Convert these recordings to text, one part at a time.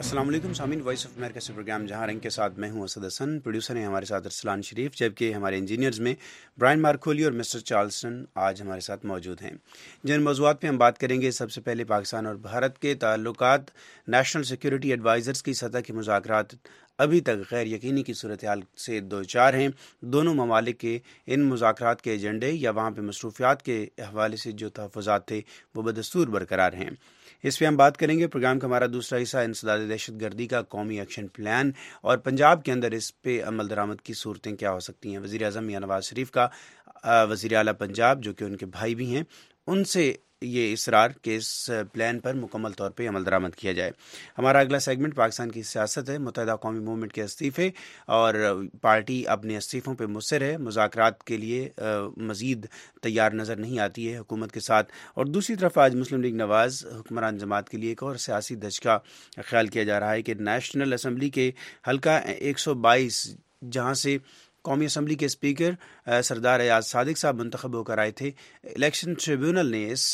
السلام علیکم سامعین، وائس آف امریکہ سے پروگرام جہاں رنگ کے ساتھ میں ہوں اسد حسن، پروڈیوسر ہیں ہمارے ساتھ ارسلان شریف، جبکہ ہمارے انجینئرز میں برائن مارکولی اور مسٹر چارلسٹن آج ہمارے ساتھ موجود ہیں۔ جن موضوعات پہ ہم بات کریں گے، سب سے پہلے پاکستان اور بھارت کے تعلقات، نیشنل سیکیورٹی ایڈوائزرز کی سطح کے مذاکرات ابھی تک غیر یقینی کی صورتحال سے دوچار ہیں۔ دونوں ممالک کے ان مذاکرات کے ایجنڈے یا وہاں پہ مصروفیات کے حوالے سے جو تحفظات تھے وہ بدستور برقرار ہیں۔ اس پہ ہم بات کریں گے۔ پروگرام کا ہمارا دوسرا حصہ انسداد دہشت گردی کا قومی ایکشن پلان اور پنجاب کے اندر اس پہ عمل درآمد کی صورتیں کیا ہو سکتی ہیں۔ وزیر اعظم میاں نواز شریف کا وزیر اعلیٰ پنجاب، جو کہ ان کے بھائی بھی ہیں، ان سے یہ اصرار کہ اس پلان پر مکمل طور پہ عمل درآمد کیا جائے۔ ہمارا اگلا سیگمنٹ پاکستان کی سیاست ہے۔ متحدہ قومی موومنٹ کے استعفے اور پارٹی اپنے استعفوں پہ مصر ہے، مذاکرات کے لیے مزید تیار نظر نہیں آتی ہے حکومت کے ساتھ۔ اور دوسری طرف آج مسلم لیگ نواز حکمران جماعت کے لیے ایک اور سیاسی دھچ کا خیال کیا جا رہا ہے کہ نیشنل اسمبلی کے حلقہ 122 جہاں سے قومی اسمبلی کے اسپیکر سردار ایاز صادق صاحب منتخب ہو کر آئے تھے، الیکشن ٹریبیونل نے اس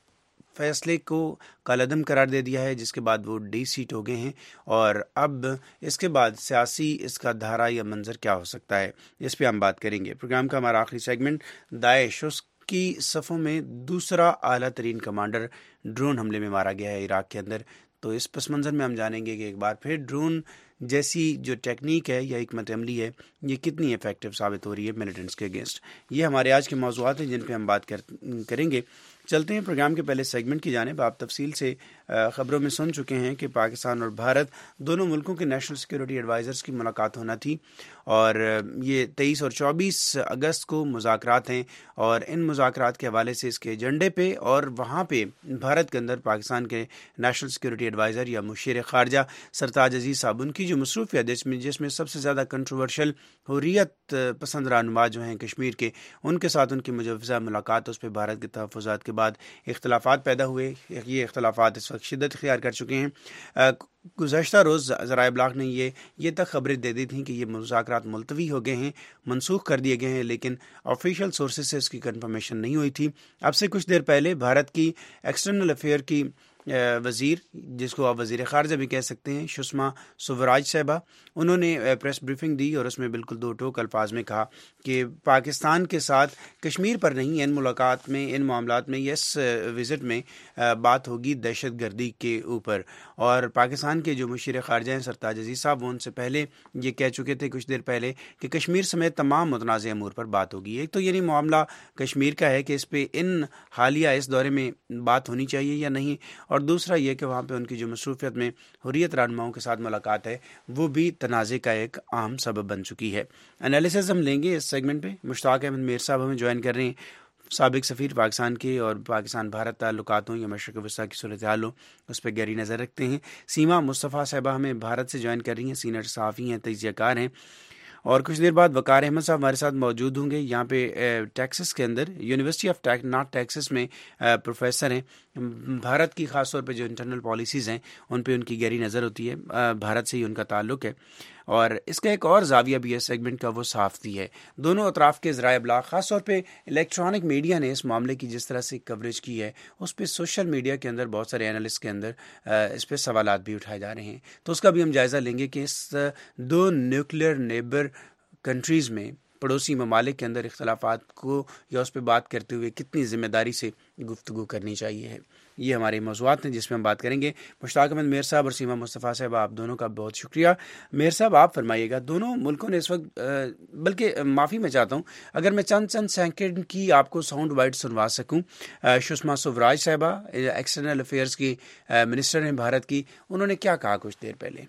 فیصلے کو کالعدم قرار دے دیا ہے، جس کے بعد وہ ڈی سیٹ ہو گئے ہیں۔ اور اب اس کے بعد سیاسی اس کا دھارا یا منظر کیا ہو سکتا ہے، اس پہ ہم بات کریں گے۔ پروگرام کا ہمارا آخری سیگمنٹ داعش، اس کی صفوں میں دوسرا اعلیٰ ترین کمانڈر ڈرون حملے میں مارا گیا ہے عراق کے اندر۔ تو اس پس منظر میں ہم جانیں گے کہ ایک بار پھر ڈرون جیسی جو ٹیکنیک ہے یا حکمت عملی ہے، یہ کتنی افیکٹو ثابت ہو رہی ہے ملیٹنٹس کے اگینسٹ۔ یہ ہمارے آج کے موضوعات ہیں جن پہ ہم بات کریں گے۔ چلتے ہیں پروگرام کے پہلے سیگمنٹ کی جانب۔ آپ تفصیل سے خبروں میں سن چکے ہیں کہ پاکستان اور بھارت دونوں ملکوں کے نیشنل سیکیورٹی ایڈوائزرز کی ملاقات ہونا تھی، اور یہ 23 اور 24 اگست کو مذاکرات ہیں، اور ان مذاکرات کے حوالے سے اس کے ایجنڈے پہ اور وہاں پہ بھارت کے اندر پاکستان کے نیشنل سیکیورٹی ایڈوائزر یا مشیر خارجہ سرتاج عزیز صاحب، ان کی جو مصروفیت جس میں سب سے زیادہ کنٹروورشل حریت پسند رہنما جو ہیں کشمیر کے، ان کے ساتھ ان کی مجوزہ ملاقات، اس پہ بھارت کے تحفظات کے بعد اختلافات پیدا ہوئے۔ یہ اختلافات اس وقت شدت اختیار کر چکے ہیں۔ گزشتہ روز ذرائع ابلاغ نے یہ تک خبریں دے دی تھیں کہ یہ مذاکرات ملتوی ہو گئے ہیں، منسوخ کر دیے گئے ہیں، لیکن آفیشیل سورسز سے اس کی کنفرمیشن نہیں ہوئی تھی۔ اب سے کچھ دیر پہلے بھارت کی ایکسٹرنل افیئر کی وزیر، جس کو آپ وزیر خارجہ بھی کہہ سکتے ہیں، سشما سوراج صاحبہ، انہوں نے پریس بریفنگ دی اور اس میں بالکل دو ٹوک الفاظ میں کہا کہ پاکستان کے ساتھ کشمیر پر نہیں، ان ملاقات میں، ان معاملات میں، اس وزٹ میں بات ہوگی دہشت گردی کے اوپر۔ اور پاکستان کے جو مشیر خارجہ ہیں سرتاج عزیز صاحب، وہ ان سے پہلے یہ کہہ چکے تھے کچھ دیر پہلے کہ کشمیر سمیت تمام متنازع امور پر بات ہوگی۔ ایک تو یعنی معاملہ کشمیر کا ہے کہ اس پہ ان حالیہ اس دورے میں بات ہونی چاہیے یا نہیں، اور دوسرا یہ کہ وہاں پہ ان کی جو مصروفیت میں حریت رہنماؤں کے ساتھ ملاقات ہے، وہ بھی تنازع کا ایک اہم سبب بن چکی ہے۔ انالیسز ہم لیں گے اس سیگمنٹ پہ۔ مشتاق احمد میر صاحب ہمیں جوائن کر رہے ہیں، سابق سفیر پاکستان کے، اور پاکستان بھارت تعلقات ہوں یا مشرق وسطیٰ کی صورتحال ہو، اس پہ گہری نظر رکھتے ہیں۔ سیما مصطفیٰ صاحبہ ہمیں بھارت سے جوائن کر رہی ہیں، سینئر صحافی ہیں، تجزیہ کار ہیں۔ اور کچھ دیر بعد وقار احمد صاحب ہمارے ساتھ موجود ہوں گے، یہاں پہ ٹیکسس کے اندر یونیورسٹی آف نارتھ ٹیکسس میں پروفیسر ہیں۔ بھارت کی خاص طور پہ جو انٹرنل پالیسیز ہیں ان پہ ان کی گہری نظر ہوتی ہے، بھارت سے ہی ان کا تعلق ہے۔ اور اس کا ایک اور زاویہ بھی ہے سیگمنٹ کا، وہ صحافتی ہے۔ دونوں اطراف کے ذرائع ابلاغ، خاص طور پہ الیکٹرانک میڈیا نے اس معاملے کی جس طرح سے کوریج کی ہے، اس پہ سوشل میڈیا کے اندر بہت سارے اینالسٹ کے اندر اس پہ سوالات بھی اٹھائے جا رہے ہیں۔ تو اس کا بھی ہم جائزہ لیں گے کہ اس دو نیوکلیئر نیبر کنٹریز میں، پڑوسی ممالک کے اندر اختلافات کو یا اس پہ بات کرتے ہوئے کتنی ذمہ داری سے گفتگو کرنی چاہیے ہے۔ یہ ہمارے موضوعات ہیں جس میں ہم بات کریں گے۔ مشتاق احمد میر صاحب اور سیما مصطفیٰ صاحب، آپ دونوں کا بہت شکریہ۔ میر صاحب آپ فرمائیے گا، دونوں ملکوں نے اس وقت، بلکہ معافی میں چاہتا ہوں اگر میں چند سیکنڈ کی آپ کو ساؤنڈ بائٹ سنوا سکوں۔ سشما سوراج صاحبہ ایکسٹرنل افیئرز کی منسٹر ہیں بھارت کی، انہوں نے کیا کہا کچھ دیر پہلے؟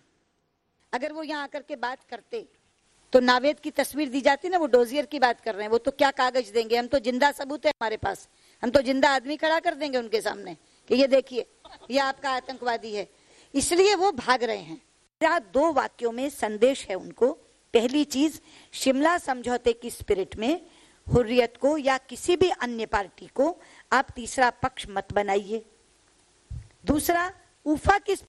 اگر وہ یہاں آ کر کے بات کرتے تو ناوید کی تصویر دی جاتی نا، وہ ڈوزیئر کی بات کر رہے ہیں، وہ تو کیا کاغذ دیں گے؟ ہم تو زندہ ثبوت ہے ہمارے پاس، ہم تو زندہ آدمی کھڑا کر دیں گے ان کے سامنے کہ یہ دیکھیے یہ آپ کا آتنکوادی ہے۔ اس لیے وہ بھاگ رہے ہیں۔ دو واقعوں میں سندیش ہے ان کو۔ پہلی چیز، شملہ سمجھوتے کی اسپرٹ میں حریت کو یا کسی بھی انیہ پارٹی کو آپ تیسرا پکش مت بنائیے۔ دوسرا، اوفا کی